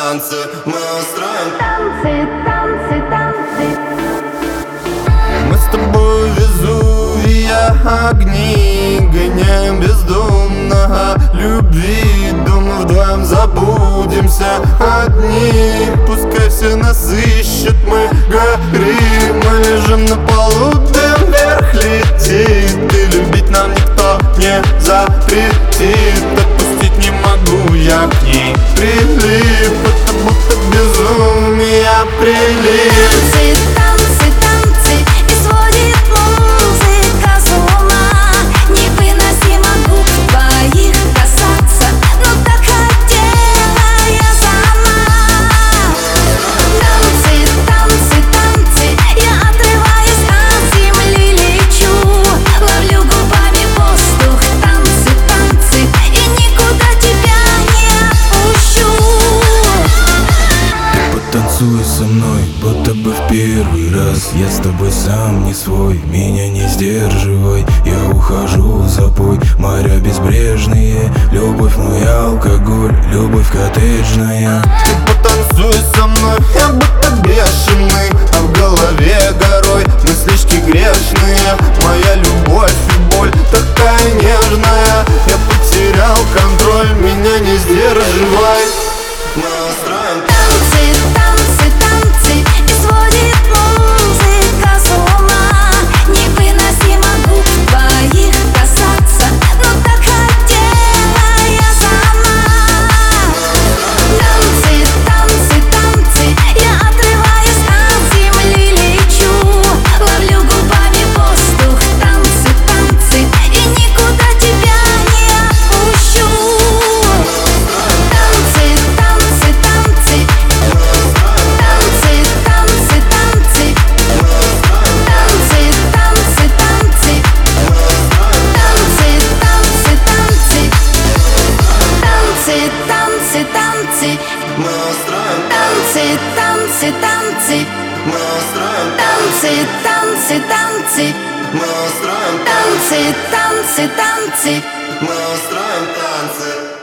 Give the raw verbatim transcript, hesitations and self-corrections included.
танцы, мы устроим танцы, танцы, танцы. Мы с тобой Везувия огни, гоняем бездумно любви. Дома вдвоем забудемся одни. Пускай все нас ищут, мы горим. Мы лежим на полу, дым вверх летит. И любить нам никто не запретит. Отпустить не могу, я к ней прилип. Это будто безумие прилип. Танцы, танцы, танцы, и сводит музыка с ума. Невыносимо губ твоих касаться, но так хотела я сама. Танцы, танцы, танцы, я отрываюсь от земли, лечу. Ловлю губами воздух, танцы, танцы, и никуда тебя не отпущу. Потанцуй со мной, будто бы в первый раз. Я с тобой сам не свой, меня не сдерживай. Я ухожу в запой, моря безбрежные. Любовь мой алкоголь, любовь коттеджная. Ты потанцуй со мной, я будто бешеный, а в голове горой мыслишки грешные. Моя любовь и боль такая нежная. Я потерял контроль, меня не сдерживай. Мы устроим Танцы, танцы, танцы, и сводит музыка с ума. Невыносимо губ твоих касаться, но так хотела я сама. Танцы, танцы, танцы, я отрываюсь от земли, лечу. Ловлю губами воздух, танцы, танцы, и никуда тебя не отпущу. Танцы, танцы, танцы, танцы, танцы, танцы, танцы, танцы, танцы, танцы, танцы, танцы, танцы, Мы устроим танцы, танцы, танцы, Мы устроим танцы, танцы, танцы, Мы устроим танцы, танцы, танцы. Мы устроим танцы.